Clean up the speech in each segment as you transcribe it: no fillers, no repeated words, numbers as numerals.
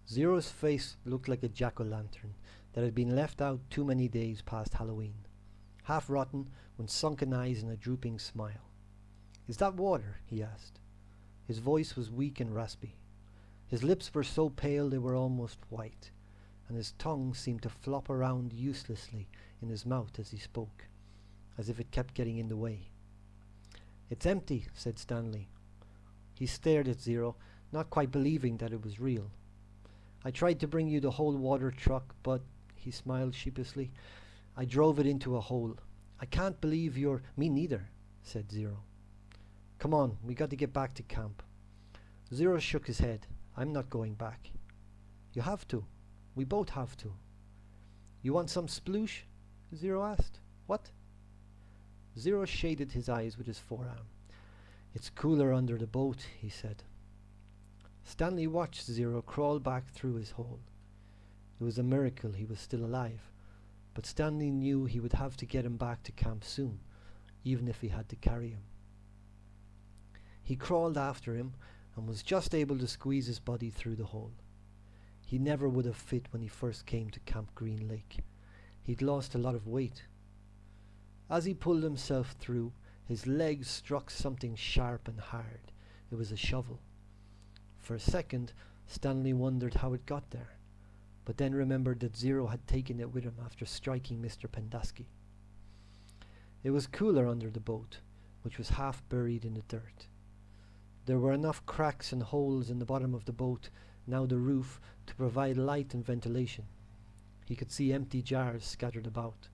Zero's face looked like a jack-o'-lantern that had been left out too many days past Halloween, half rotten, with sunken eyes and a drooping smile. "Is that water?" he asked. His voice was weak and raspy. His lips were so pale they were almost white, and his tongue seemed to flop around uselessly in his mouth as he spoke, as if it kept getting in the way. "It's empty," said Stanley. He stared at Zero, not quite believing that it was real. "I tried to bring you the whole water truck, but," he smiled sheepishly, "I drove it into a hole. I can't believe you're—" "Me neither," said Zero. "Come on, we got to get back to camp." Zero shook his head. "I'm not going back." "You have to. We both have to." "You want some sploosh?" Zero asked. "What?" Zero shaded his eyes with his forearm. "It's cooler under the boat," he said. Stanley watched Zero crawl back through his hole. It was a miracle he was still alive, but Stanley knew he would have to get him back to camp soon, even if he had to carry him. He crawled after him and was just able to squeeze his body through the hole. He never would have fit when he first came to Camp Green Lake. He'd lost a lot of weight. As he pulled himself through, his legs struck something sharp and hard. It was a shovel. For a second, Stanley wondered how it got there, but then remembered that Zero had taken it with him after striking Mr. Pendaski. It was cooler under the boat, which was half buried in the dirt. There were enough cracks and holes in the bottom of the boat, now the roof, to provide light and ventilation. He could see empty jars scattered about.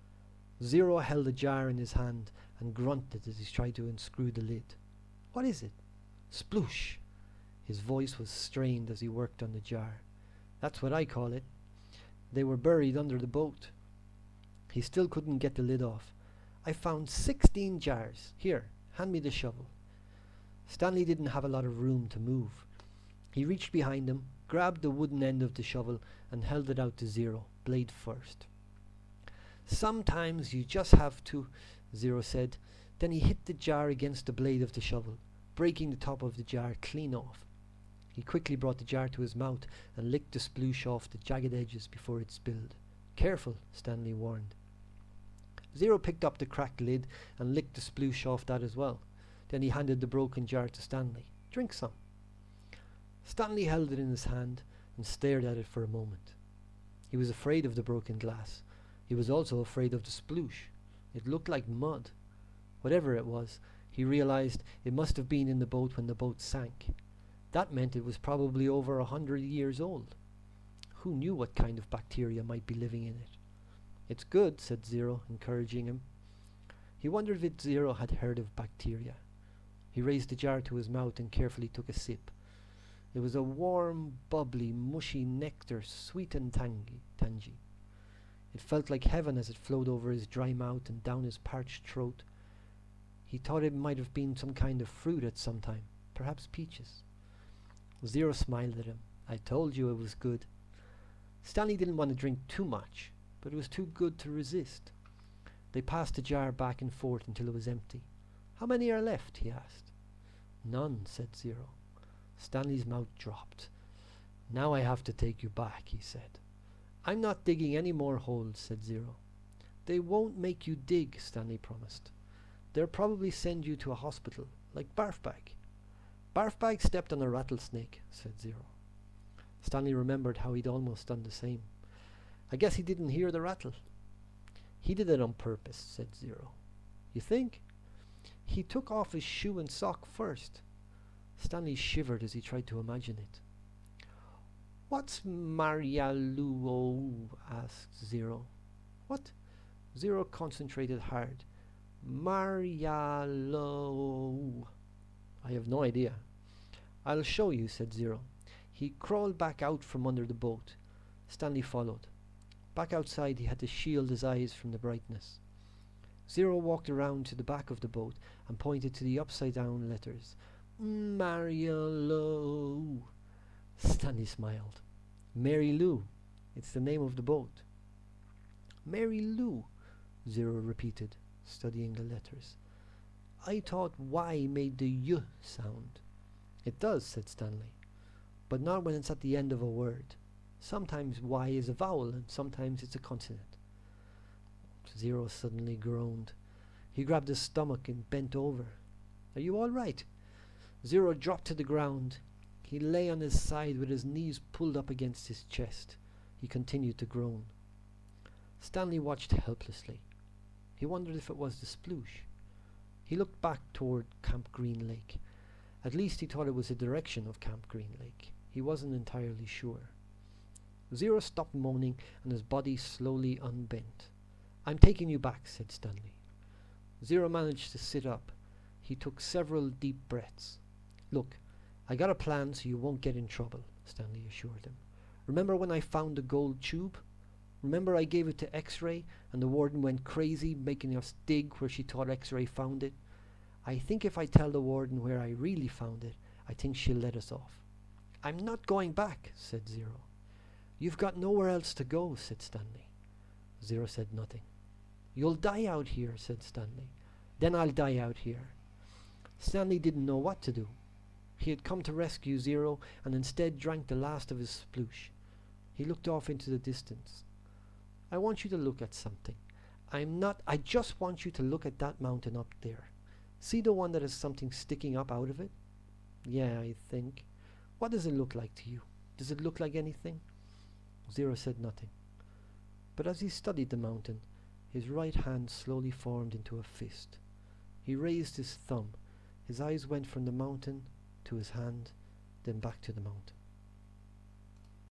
Zero held a jar in his hand and grunted as he tried to unscrew the lid. "What is it?" "Sploosh!" His voice was strained as he worked on the jar. "That's what I call it. They were buried under the boat." He still couldn't get the lid off. "I found 16 jars. Here, hand me the shovel." Stanley didn't have a lot of room to move. He reached behind him, grabbed the wooden end of the shovel, and held it out to Zero, blade first. "Sometimes you just have to," Zero said. Then he hit the jar against the blade of the shovel, breaking the top of the jar clean off. He quickly brought the jar to his mouth and licked the sploosh off the jagged edges before it spilled. "Careful," Stanley warned. Zero picked up the cracked lid and licked the sploosh off that as well. Then he handed the broken jar to Stanley. "Drink some." Stanley held it in his hand and stared at it for a moment. He was afraid of the broken glass. He was also afraid of the sploosh. It looked like mud. Whatever it was, he realized it must have been in the boat when the boat sank. That meant it was probably over 100 years old. Who knew what kind of bacteria might be living in it? "It's good," said Zero, encouraging him. He wondered if Zero had heard of bacteria. He raised the jar to his mouth and carefully took a sip. It was a warm, bubbly, mushy nectar, sweet and tangy. It felt like heaven as it flowed over his dry mouth and down his parched throat. He thought it might have been some kind of fruit at some time, perhaps peaches. Zero smiled at him. "I told you it was good." Stanley didn't want to drink too much, but it was too good to resist. They passed the jar back and forth until it was empty. "How many are left?" he asked. "None," said Zero. Stanley's mouth dropped. "Now I have to take you back," he said. "I'm not digging any more holes," said Zero. "They won't make you dig," Stanley promised. "They'll probably send you to a hospital, like Barfbag." "Barfbag stepped on a rattlesnake," said Zero. Stanley remembered how he'd almost done the same. "I guess he didn't hear the rattle." "He did it on purpose," said Zero. "You think?" "He took off his shoe and sock first." Stanley shivered as he tried to imagine it. "What's Marialuo?" asked Zero. "What?" Zero concentrated hard. "Marialo." "I have no idea." "I'll show you," said Zero. He crawled back out from under the boat. Stanley followed. Back outside, he had to shield his eyes from the brightness. Zero walked around to the back of the boat and pointed to the upside-down letters. "Marialo." Stanley smiled. "Mary Lou. It's the name of the boat." "Mary Lou," Zero repeated, studying the letters. "I thought Y made the Y sound." "It does," said Stanley. but not when it's at the end of a word. Sometimes Y is a vowel and sometimes it's a consonant. Zero suddenly groaned. He grabbed his stomach and bent over. Are you all right? Zero dropped to the ground. He lay on his side with his knees pulled up against his chest. He continued to groan. Stanley watched helplessly. He wondered if it was the sploosh. He looked back toward Camp Green Lake. At least he thought it was the direction of Camp Green Lake. He wasn't entirely sure. Zero stopped moaning and his body slowly unbent. I'm taking you back, said Stanley. Zero managed to sit up. He took several deep breaths. Look, I got a plan so you won't get in trouble, Stanley assured him. Remember when I found the gold tube? Remember I gave it to X-Ray and the warden went crazy making us dig where she thought X-Ray found it? I think if I tell the warden where I really found it, I think she'll let us off. I'm not going back, said Zero. You've got nowhere else to go, said Stanley. Zero said nothing. You'll die out here, said Stanley. Then I'll die out here. Stanley didn't know what to do. He had come to rescue Zero and instead drank the last of his sploosh. He looked off into the distance. I want you to look at something. I just want you to look at that mountain up there. See the one that has something sticking up out of it? Yeah, I think. What does it look like to you? Does it look like anything? Zero said nothing. But as he studied the mountain, his right hand slowly formed into a fist. He raised his thumb. His eyes went from the mountain to his hand, then back to the mountain.